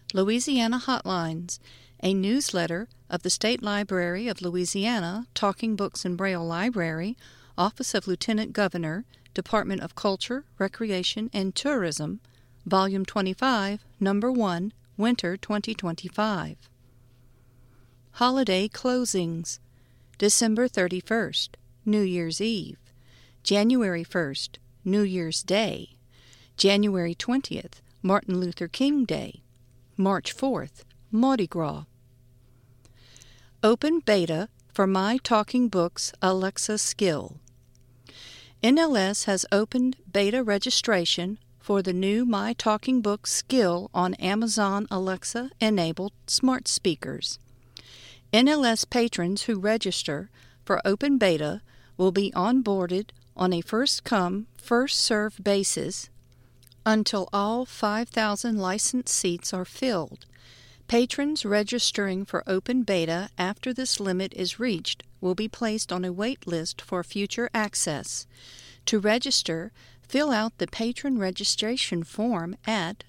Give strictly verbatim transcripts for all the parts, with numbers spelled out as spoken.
Louisiana Hotlines, a newsletter of the State Library of Louisiana, Talking Books and Braille Library, Office of Lieutenant Governor, Department of Culture, Recreation, and Tourism, Volume twenty-five, Number one, Winter twenty twenty-five. Holiday Closings: December thirty-first, New Year's Eve; January first, New Year's Day; January twentieth, Martin Luther King Day; March fourth, Mardi Gras. Open Beta for My Talking Books Alexa Skill. N L S has opened beta registration for the new My Talking Books skill on Amazon Alexa-enabled smart speakers. N L S patrons who register for open beta will be onboarded on a first-come, first-served basis until all five thousand licensed seats are filled. Patrons registering for open beta after this limit is reached will be placed on a wait list for future access. To register, fill out the patron registration form at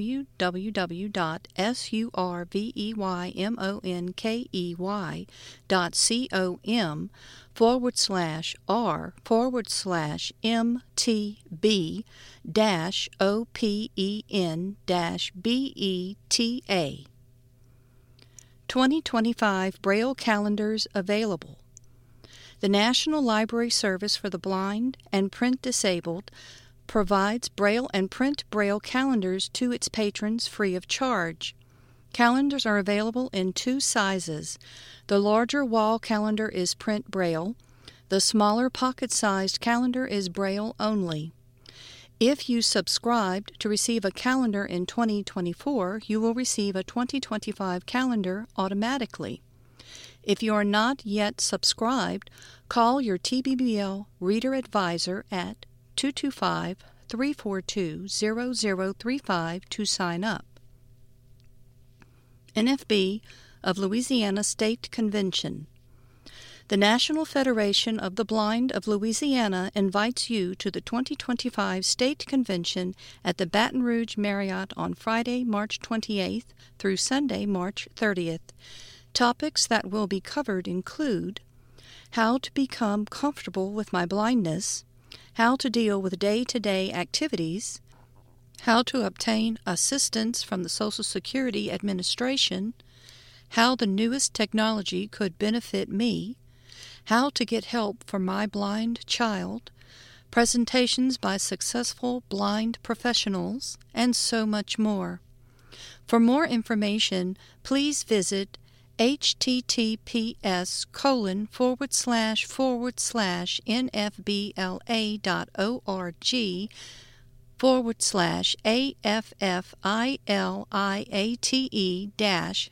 www.surveymonkey.com forward slash R forward slash MTB dash OPEN dash BETA. twenty twenty-five Braille calendars available. The National Library Service for the Blind and Print Disabled provides Braille and print Braille calendars to its patrons free of charge. Calendars are available in two sizes. The larger wall calendar is print Braille. The smaller pocket-sized calendar is Braille only. If you subscribed to receive a calendar in twenty twenty-four, you will receive a twenty twenty-five calendar automatically. If you are not yet subscribed, call your T B B L Reader Advisor at two two five, three four two, zero zero three five to sign up. N F B of Louisiana State Convention. The National Federation of the Blind of Louisiana invites you to the twenty twenty-five State Convention at the Baton Rouge Marriott on Friday, March twenty-eighth through Sunday, March thirtieth. Topics that will be covered include how to become comfortable with my blindness, how to deal with day-to-day activities, how to obtain assistance from the Social Security Administration, how the newest technology could benefit me, how to get help for my blind child, presentations by successful blind professionals, and so much more. For more information, please visit https colon forward slash forward slash nfbla.org forward slash affiliate dash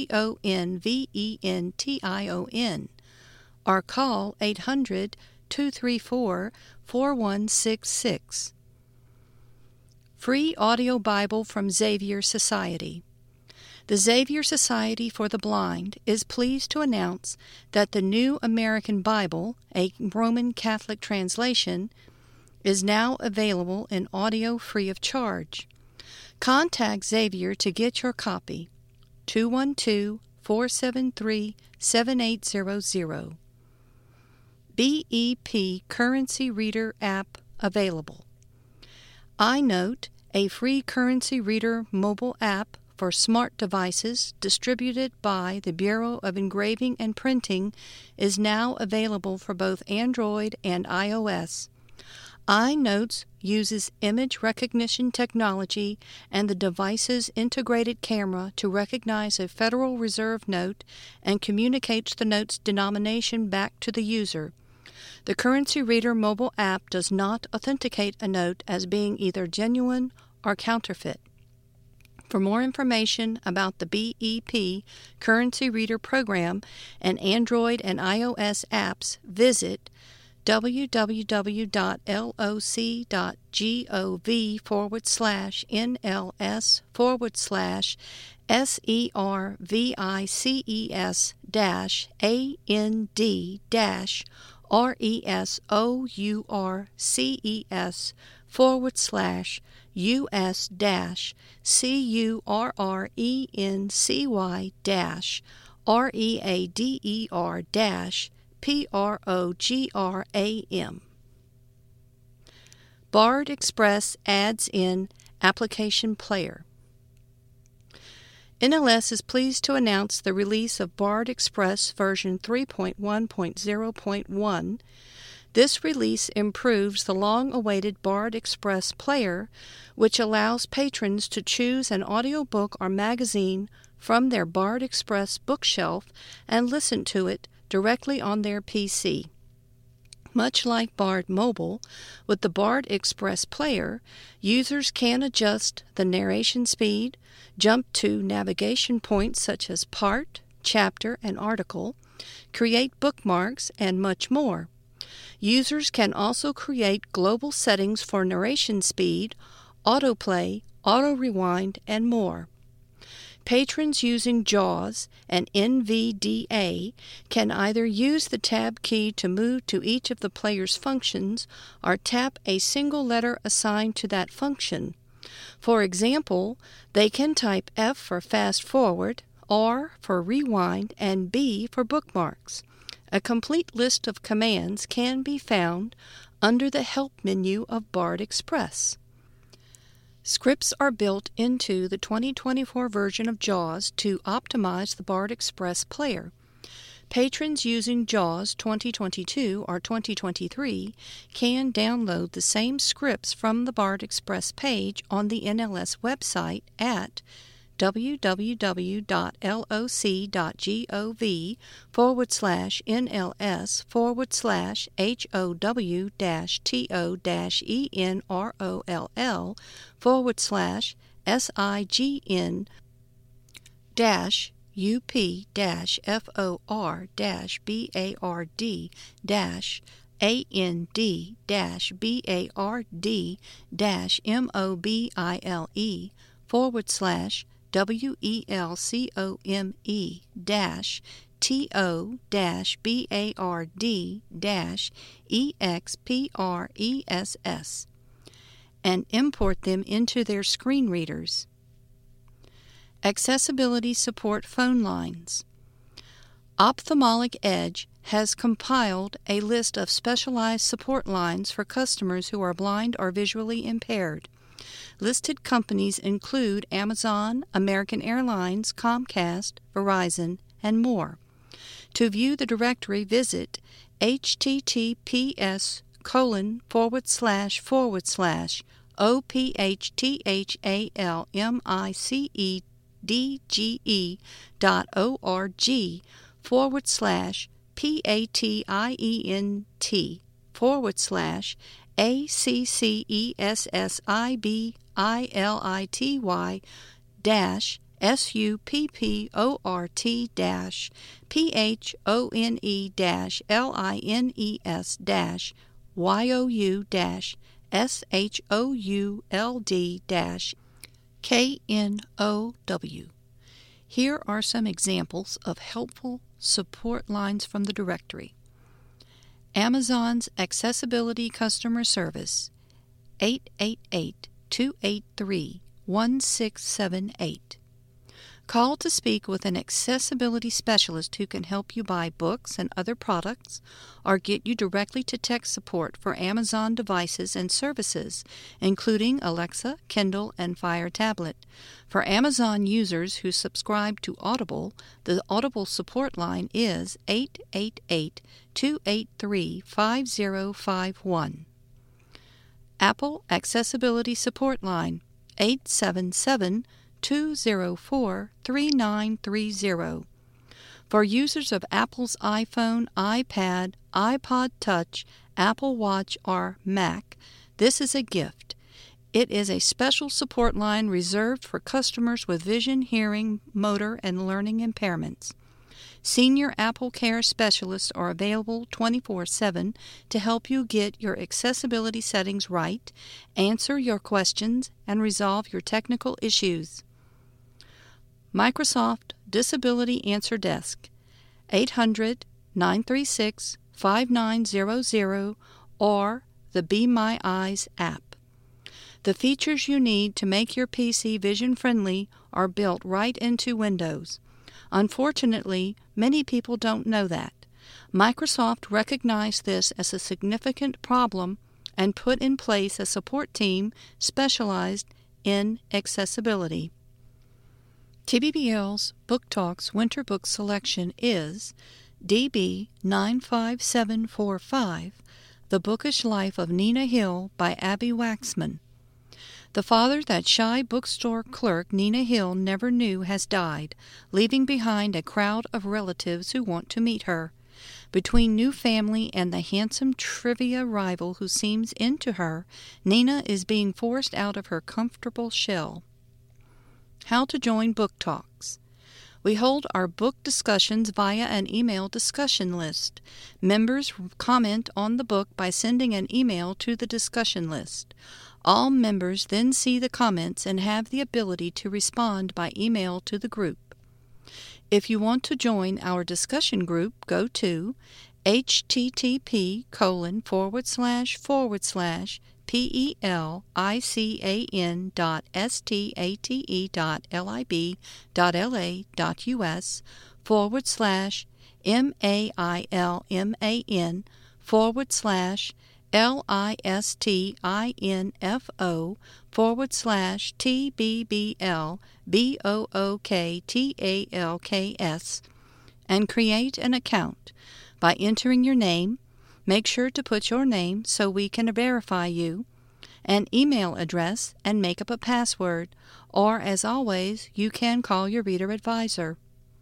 convention or call eight hundred, two three four, four one six six. Free Audio Bible from Xavier Society. The Xavier Society for the Blind is pleased to announce that the New American Bible, a Roman Catholic translation, is now available in audio free of charge. Contact Xavier to get your copy. two one two, four seven three, seven eight zero zero. B E P Currency Reader app available. iNote, a free currency reader mobile app for smart devices distributed by the Bureau of Engraving and Printing, is now available for both Android and iOS. iNotes uses image recognition technology and the device's integrated camera to recognize a Federal Reserve note and communicates the note's denomination back to the user. The Currency Reader mobile app does not authenticate a note as being either genuine or counterfeit. For more information about the B E P Currency Reader program and Android and iOS apps, visit www.loc.gov forward slash NLS forward slash SERVICES dash AND dash RESOURCES forward slash U S dash C U R R E N C Y dash R E A D E R dash P R O G R A M. Bard Express adds in Application Player. N L S is pleased to announce the release of Bard Express version three point one point zero point one. This release improves the long-awaited Bard Express player, which allows patrons to choose an audiobook or magazine from their Bard Express bookshelf and listen to it directly on their P C. Much like Bard Mobile, with the Bard Express player, users can adjust the narration speed, jump to navigation points such as part, chapter, and article, create bookmarks, and much more. Users can also create global settings for narration speed, autoplay, auto-rewind, and more. Patrons using JAWS and N V D A can either use the tab key to move to each of the player's functions or tap a single letter assigned to that function. For example, they can type F for fast forward, R for rewind, and B for bookmarks. A complete list of commands can be found under the Help menu of Bard Express. Scripts are built into the twenty twenty-four version of JAWS to optimize the Bard Express player. Patrons using JAWS twenty twenty-two or twenty twenty-three can download the same scripts from the Bard Express page on the N L S website at www.loc.gov forward slash NLS forward slash HOW dash TO dash ENROLL forward slash SIGN dash UP dash FOR dash BARD dash AND dash BARD dash MOBILE forward slash WELCOME dash TO dash BARD dash EXPRESS and import them into their screen readers. Accessibility support phone lines. Ophthalmic Edge has compiled a list of specialized support lines for customers who are blind or visually impaired. Listed companies include Amazon, American Airlines, Comcast, Verizon, and more. To view the directory, visit https colon forward slash forward slash ophthalmicedge dot org forward slash patient forward slash accessibily dash support dash phone dash lines dash you dash should dash know. Here are some examples of helpful support lines from the directory. Amazon's Accessibility Customer Service, eight eight eight, two eight three, one six seven eight. Call to speak with an accessibility specialist who can help you buy books and other products or get you directly to tech support for Amazon devices and services, including Alexa, Kindle, and Fire Tablet. For Amazon users who subscribe to Audible, the Audible support line is eight eight eight, two eight three, five zero five one. Apple Accessibility Support Line, eight seven seven, two zero four, three nine three zero. For users of Apple's iPhone, iPad, iPod Touch, Apple Watch, or Mac, this is a gift. It is a special support line reserved for customers with vision, hearing, motor, and learning impairments. Senior Apple Care specialists are available twenty-four seven to help you get your accessibility settings right, answer your questions, and resolve your technical issues. Microsoft Disability Answer Desk, eight hundred, nine three six, five nine zero zero, or the Be My Eyes app. The features you need to make your P C vision-friendly are built right into Windows. Unfortunately, many people don't know that. Microsoft recognized this as a significant problem and put in place a support team specialized in accessibility. T B B L's Book Talks Winter Book Selection is D B nine five seven four five, The Bookish Life of Nina Hill by Abby Waxman. The father that shy bookstore clerk Nina Hill never knew has died, leaving behind a crowd of relatives who want to meet her. Between new family and the handsome trivia rival who seems into her, Nina is being forced out of her comfortable shell. How to join Book Talks. We hold our book discussions via an email discussion list. Members comment on the book by sending an email to the discussion list. All members then see the comments and have the ability to respond by email to the group. If you want to join our discussion group, go to http colon forward slash forward slash P-E-L-I-C-A-N dot S-T-A-T-E dot L-I-B dot L-A dot U-S forward slash M-A-I-L-M-A-N forward slash L-I-S-T-I-N-F-O forward slash T-B-B-L-B-O-O-K-T-A-L-K-S and create an account. By entering your name, make sure to put your name so we can verify you, an email address, and make up a password, or as always, you can call your reader advisor.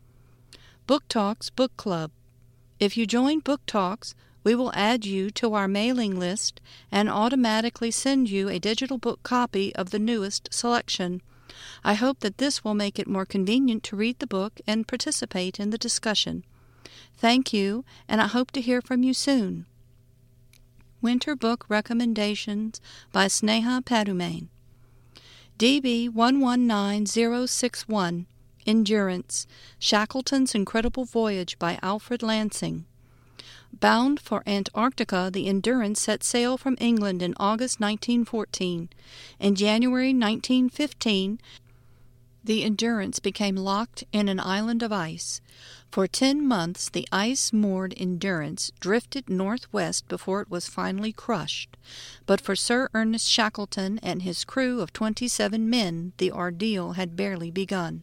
Book Talks Book Club. If you join Book Talks, we will add you to our mailing list and automatically send you a digital book copy of the newest selection. I hope that this will make it more convenient to read the book and participate in the discussion. Thank you, and I hope to hear from you soon. Winter Book Recommendations by Sneha Padumane. D B one one nine zero six one, Endurance, Shackleton's Incredible Voyage by Alfred Lansing. Bound for Antarctica, the Endurance set sail from England in August nineteen fourteen. In January nineteen fifteen, the Endurance became locked in an island of ice. For ten months, the ice-moored Endurance drifted northwest before it was finally crushed. But for Sir Ernest Shackleton and his crew of twenty-seven men, the ordeal had barely begun.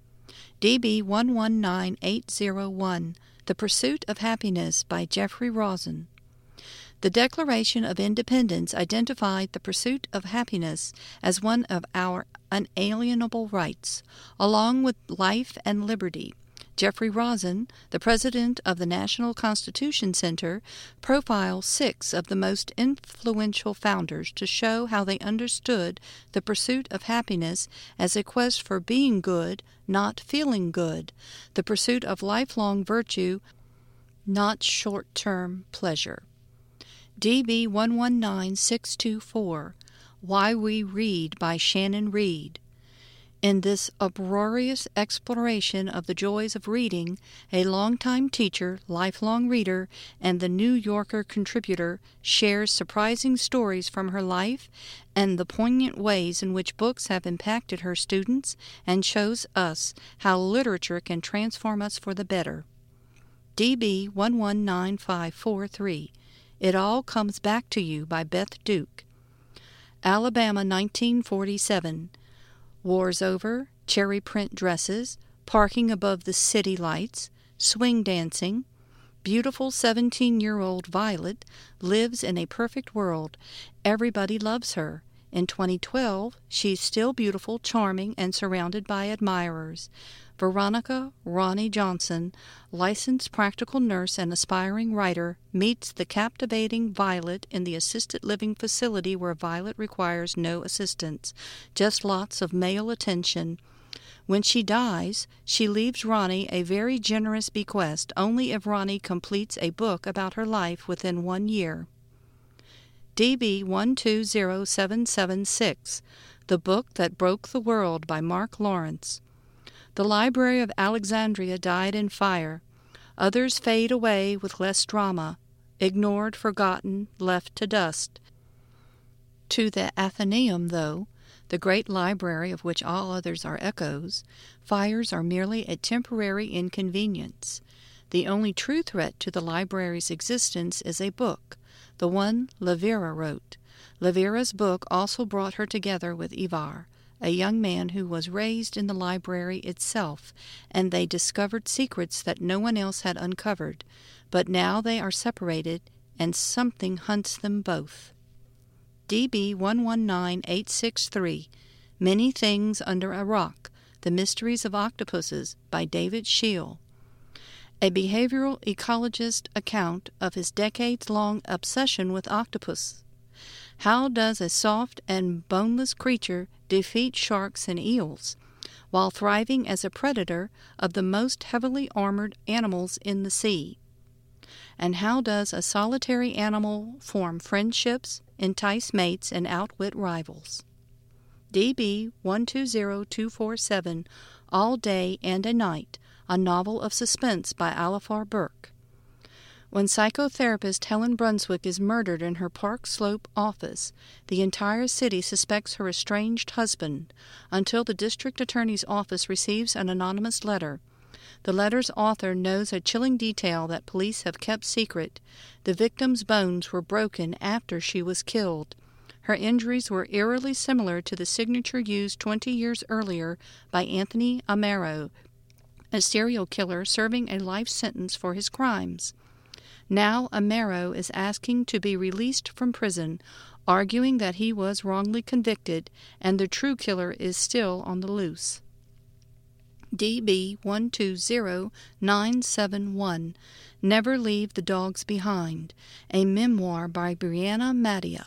D B one one nine eight zero one, The Pursuit of Happiness by Jeffrey Rosen. The Declaration of Independence identified the pursuit of happiness as one of our unalienable rights, along with life and liberty. Jeffrey Rosen, the president of the National Constitution Center, profiles six of the most influential founders to show how they understood the pursuit of happiness as a quest for being good, not feeling good, the pursuit of lifelong virtue, not short-term pleasure. D B one one nine six two four, Why We Read by Shannon Reed. In this uproarious exploration of the joys of reading, a longtime teacher, lifelong reader, and the New Yorker contributor shares surprising stories from her life and the poignant ways in which books have impacted her students, and shows us how literature can transform us for the better. D B one one nine five four three, It All Comes Back to You by Beth Duke. Alabama nineteen forty-seven. War's over, cherry print dresses, parking above the city lights, swing dancing. Beautiful seventeen-year-old Violet lives in a perfect world. Everybody loves her. In twenty twelve, she's still beautiful, charming, and surrounded by admirers. Veronica Ronnie Johnson, licensed practical nurse and aspiring writer, meets the captivating Violet in the assisted living facility where Violet requires no assistance, just lots of male attention. When she dies, she leaves Ronnie a very generous bequest only if Ronnie completes a book about her life within one year. D B one two zero seven seven six, The Book That Broke the World by Mark Lawrence. The Library of Alexandria died in fire. Others fade away with less drama, ignored, forgotten, left to dust. To the Athenaeum, though, the great library of which all others are echoes, fires are merely a temporary inconvenience. The only true threat to the library's existence is a book, the one Livira wrote. Livira's book also brought her together with Ivar, a young man who was raised in the library itself, and they discovered secrets that no one else had uncovered. But now they are separated, and something hunts them both. D B one one nine eight six three, Many Things Under a Rock, The Mysteries of Octopuses, by David Scheel. A behavioral ecologist account of his decades-long obsession with octopus. How does a soft and boneless creature defeat sharks and eels, while thriving as a predator of the most heavily armored animals in the sea? And how does a solitary animal form friendships, entice mates, and outwit rivals? D B one two zero two four seven, All Day and a Night, a novel of suspense by Alifar Burke. When psychotherapist Helen Brunswick is murdered in her Park Slope office, the entire city suspects her estranged husband, until the district attorney's office receives an anonymous letter. The letter's author knows a chilling detail that police have kept secret. The victim's bones were broken after she was killed. Her injuries were eerily similar to the signature used twenty years earlier by Anthony Amaro, a serial killer serving a life sentence for his crimes. Now Amaro is asking to be released from prison, arguing that he was wrongly convicted and the true killer is still on the loose. D B one two zero nine seven one, Never Leave the Dogs Behind, a memoir by Brianna Mattia.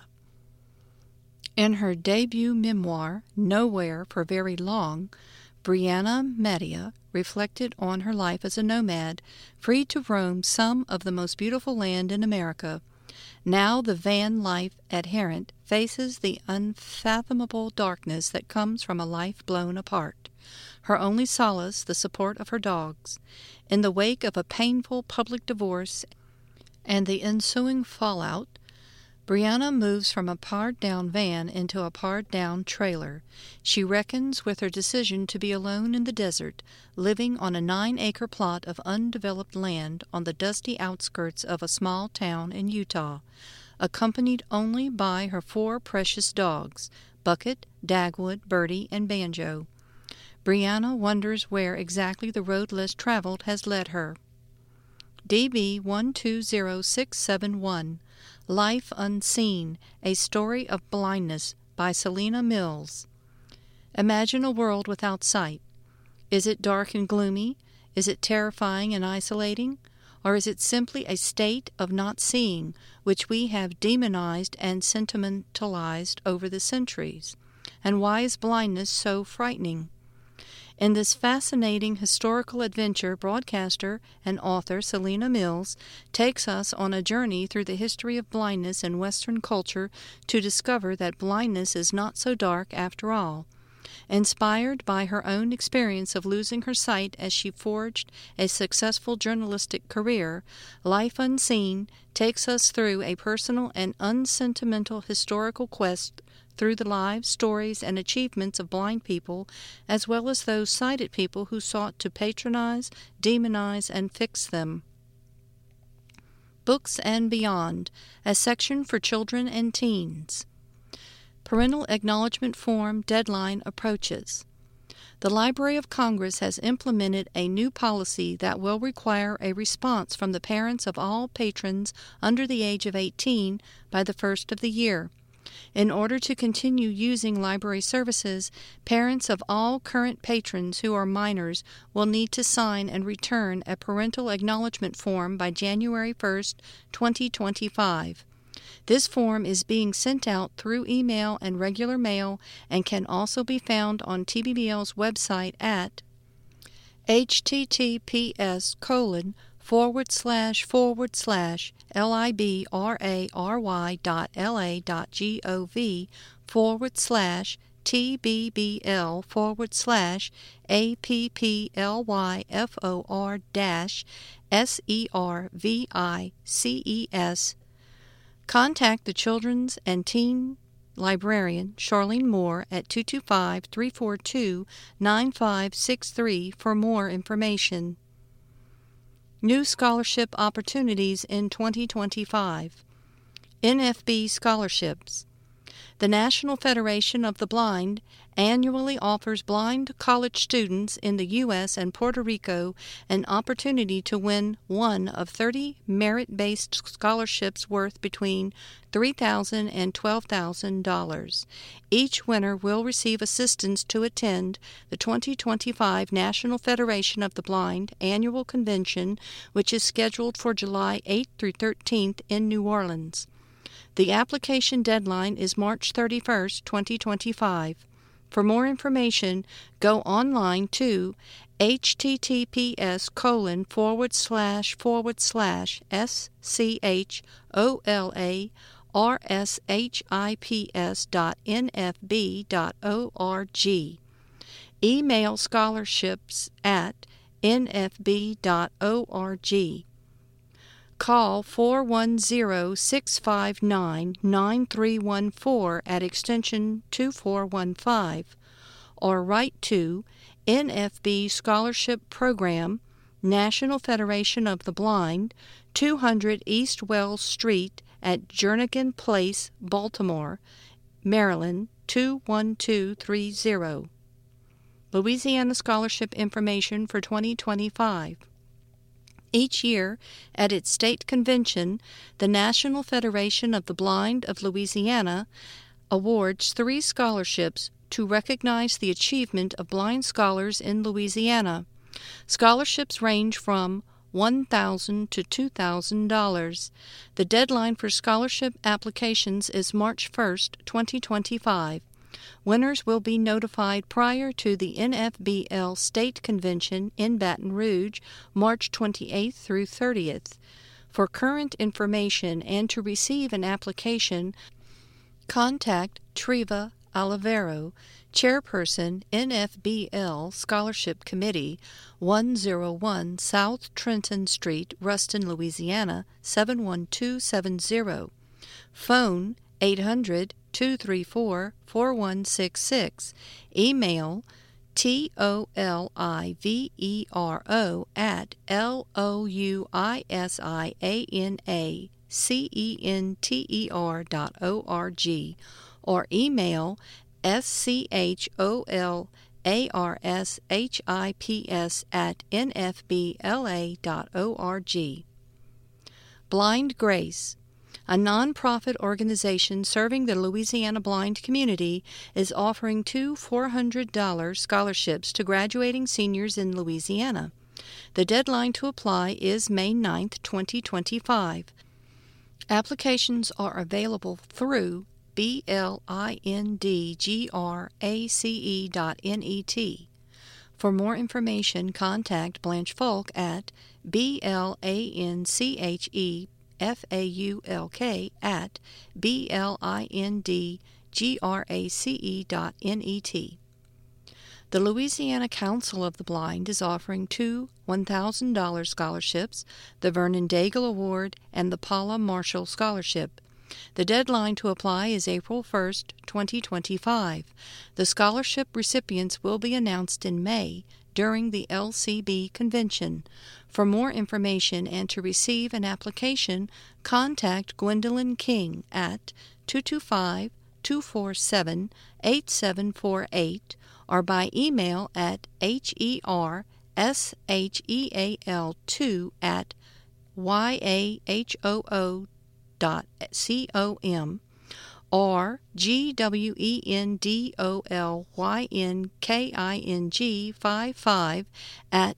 In her debut memoir, Nowhere for Very Long, Brianna Mattia reflected on her life as a nomad, free to roam some of the most beautiful land in America. Now the van life adherent faces the unfathomable darkness that comes from a life blown apart. Her only solace, the support of her dogs. In the wake of a painful public divorce and the ensuing fallout, Brianna moves from a pared-down van into a pared-down trailer. She reckons with her decision to be alone in the desert, living on a nine-acre plot of undeveloped land on the dusty outskirts of a small town in Utah, accompanied only by her four precious dogs, Bucket, Dagwood, Birdie, and Banjo. Brianna wonders where exactly the road less traveled has led her. D B one two zero six seven one, Life Unseen, A Story of Blindness by Selena Mills. Imagine a world without sight. Is it dark and gloomy? Is it terrifying and isolating? Or is it simply a state of not seeing, which we have demonized and sentimentalized over the centuries? And why is blindness so frightening? In this fascinating historical adventure, broadcaster and author Selena Mills takes us on a journey through the history of blindness in Western culture to discover that blindness is not so dark after all. Inspired by her own experience of losing her sight as she forged a successful journalistic career, Life Unseen takes us through a personal and unsentimental historical quest through the lives, stories, and achievements of blind people, as well as those sighted people who sought to patronize, demonize, and fix them. Books and Beyond, a section for children and teens. Parental Acknowledgement Form deadline approaches. The Library of Congress has implemented a new policy that will require a response from the parents of all patrons under the age of eighteen by the first of the year. In order to continue using library services, parents of all current patrons who are minors will need to sign and return a parental acknowledgement form by January first, twenty twenty-five. This form is being sent out through email and regular mail and can also be found on T B B L's website at https colon forward slash forward slash library dot la dot gov forward slash tbbl forward slash applyfor dash services. Contact the Children's and Teen Librarian Charlene Moore at two two five, three four two, nine five six three for more information. New scholarship opportunities in twenty twenty-five. N F B scholarships. The National Federation of the Blind annually offers blind college students in the U S and Puerto Rico an opportunity to win one of thirty merit-based scholarships worth between three thousand dollars and twelve thousand dollars. Each winner will receive assistance to attend the twenty twenty-five National Federation of the Blind Annual Convention, which is scheduled for July eighth through thirteenth in New Orleans. The application deadline is March thirty-first, twenty twenty-five. For more information, go online to https colon forward slash forward slash scholaships dot nfb.org. Email scholarships at nfb dot org. Call four one zero, six five nine, nine three one four at extension two four one five or write to N F B Scholarship Program, National Federation of the Blind, two hundred East Wells Street at Jernigan Place, Baltimore, Maryland two one two three zero. Louisiana Scholarship Information for twenty twenty-five. Each year, at its state convention, the National Federation of the Blind of Louisiana awards three scholarships to recognize the achievement of blind scholars in Louisiana. Scholarships range from one thousand dollars to two thousand dollars. The deadline for scholarship applications is March first, twenty twenty-five. Winners will be notified prior to the N F B L State Convention in Baton Rouge, March twenty-eighth through thirtieth. For current information and to receive an application, contact Treva Olivero, Chairperson, N F B L Scholarship Committee, one oh one South Trenton Street, Ruston, Louisiana, seven one two seven zero. Phone eight hundred, two three four, four one six six. Email T O L I V E R O at L O U I S I A N A C E N T E R dot O R G or email S C H O L A R S H I P S at N F B L A dot org. Blind Grace, a nonprofit organization serving the Louisiana blind community, is offering two four hundred dollars scholarships to graduating seniors in Louisiana. The deadline to apply is May ninth, twenty twenty-five. Applications are available through B L I N D G R A C E dot net. For more information, contact Blanche Falk at B L A N C H E F A U L K at B L I N D G R A C E dot net. The Louisiana Council of the Blind is offering two one thousand dollars scholarships, the Vernon Daigle Award and the Paula Marshall Scholarship. The deadline to apply is April first, twenty twenty-five. The scholarship recipients will be announced in May during the L C B convention. For more information and to receive an application, contact Gwendolyn King at two two five, two four seven, eight seven four eight or by email at hersheel two at yahoo dot com or gwendolynking five five at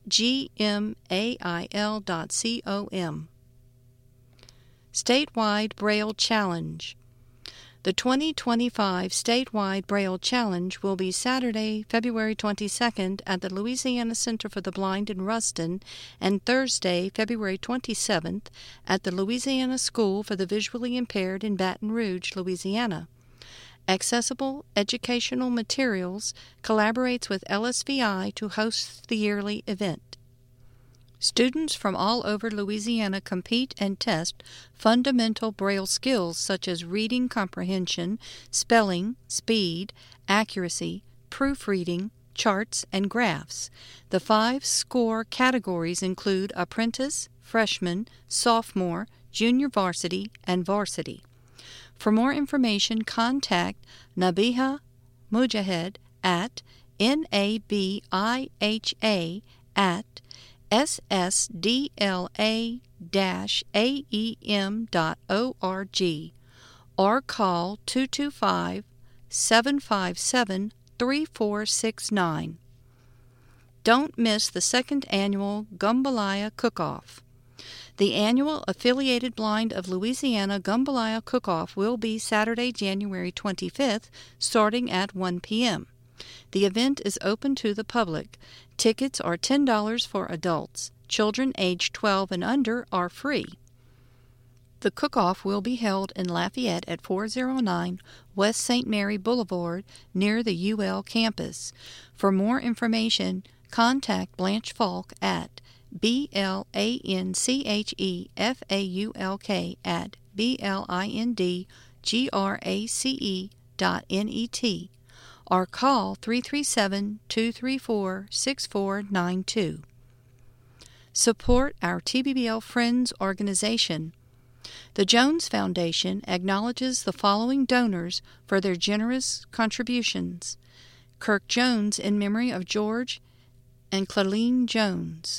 gmail dot com. Statewide Braille Challenge. The twenty twenty-five Statewide Braille Challenge will be Saturday, February twenty-second at the Louisiana Center for the Blind in Ruston and Thursday, February twenty-seventh at the Louisiana School for the Visually Impaired in Baton Rouge, Louisiana. Accessible Educational Materials collaborates with L S V I to host the yearly event. Students from all over Louisiana compete and test fundamental Braille skills such as reading comprehension, spelling, speed, accuracy, proofreading, charts, and graphs. The five score categories include apprentice, freshman, sophomore, junior varsity, and varsity. For more information, contact Nabiha Mujahid at N A B I H A at S S D L A A E M dot org or call two two five, seven five seven, three four six nine. Don't miss the second annual Gumbalaya Cook-Off. The annual Affiliated Blind of Louisiana Gumbalaya Cook-Off will be Saturday, January twenty-fifth, starting at one p.m. The event is open to the public. Tickets are ten dollars for adults. Children aged twelve and under are free. The cook-off will be held in Lafayette at four oh nine West Saint Mary Boulevard near the U L campus. For more information, contact Blanche Falk at B L A N C H E F A U L K at B L I N D G R A C E dot N E T or call three three seven, two three four, six four nine two. Support our T B B L Friends organization. The Jones Foundation acknowledges the following donors for their generous contributions. Kirk Jones in memory of George and Cleline Jones.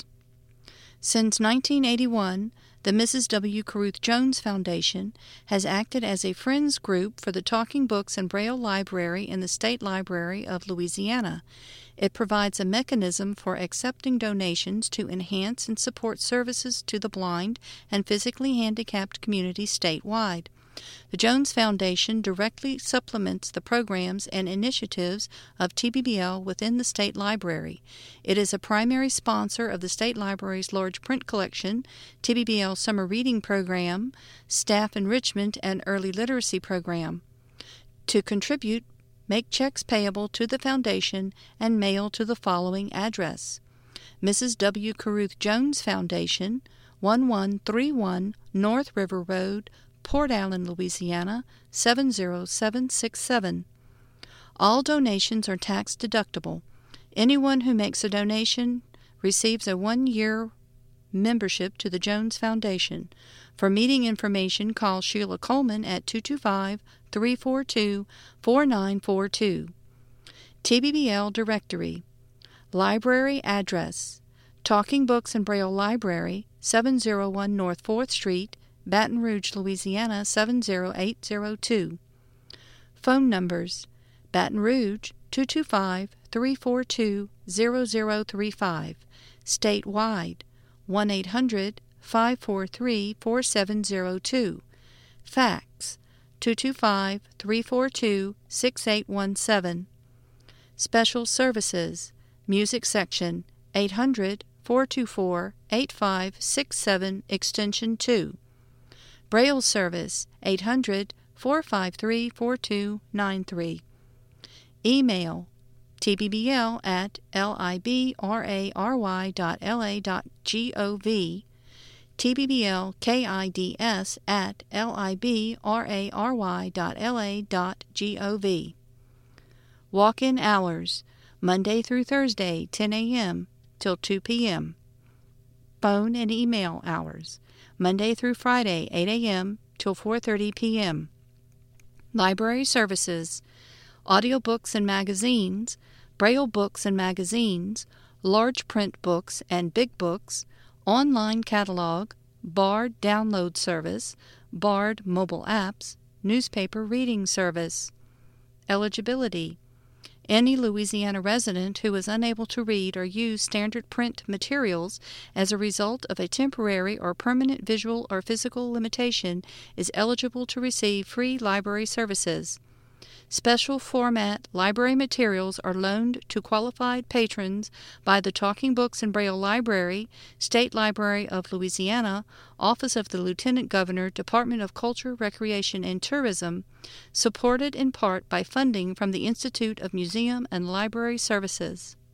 Since nineteen eighty-one, the Missus W. Caruth Jones Foundation has acted as a friends group for the Talking Books and Braille Library in the State Library of Louisiana. It provides a mechanism for accepting donations to enhance and support services to the blind and physically handicapped community statewide. The Jones Foundation directly supplements the programs and initiatives of T B B L within the State Library. It is a primary sponsor of the State Library's large print collection, T B B L Summer Reading Program, Staff Enrichment, and Early Literacy Program. To contribute, make checks payable to the Foundation and mail to the following address: Missus W. Caruth Jones Foundation, eleven thirty-one North River Road, Port Allen, Louisiana, seven zero seven six seven. All donations are tax deductible. Anyone who makes a donation receives a one-year membership to the Jones Foundation. For meeting information, call Sheila Coleman at two two five, three four two, four nine four two. T B B L Directory. Library address: Talking Books and Braille Library, seven oh one North fourth Street, Baton Rouge, Louisiana, seven zero eight zero two. Phone numbers: Baton Rouge, two two five, three four two, zero zero three five. Statewide, one eight hundred, five four three, four seven zero two. Fax, two two five, three four two, six eight one seven. Special Services, Music Section, eight hundred, four two four, eight five six seven, extension two. Braille Service, eight hundred, four five three, four two nine three. Email: T B B L at library dot L A dot gov, T B B L kids at library dot L A dot gov. Walk-in hours: Monday through Thursday, ten a.m. till two p.m. Phone and email hours: Monday through Friday, eight a.m. till four thirty p.m. Library services: audiobooks and magazines, Braille books and magazines, large print books and big books, online catalog, Bard download service, Bard mobile apps, newspaper reading service. Eligibility: any Louisiana resident who is unable to read or use standard print materials as a result of a temporary or permanent visual or physical limitation is eligible to receive free library services. Special format library materials are loaned to qualified patrons by the Talking Books and Braille Library, State Library of Louisiana, Office of the Lieutenant Governor, Department of Culture, Recreation, and Tourism, supported in part by funding from the Institute of Museum and Library Services.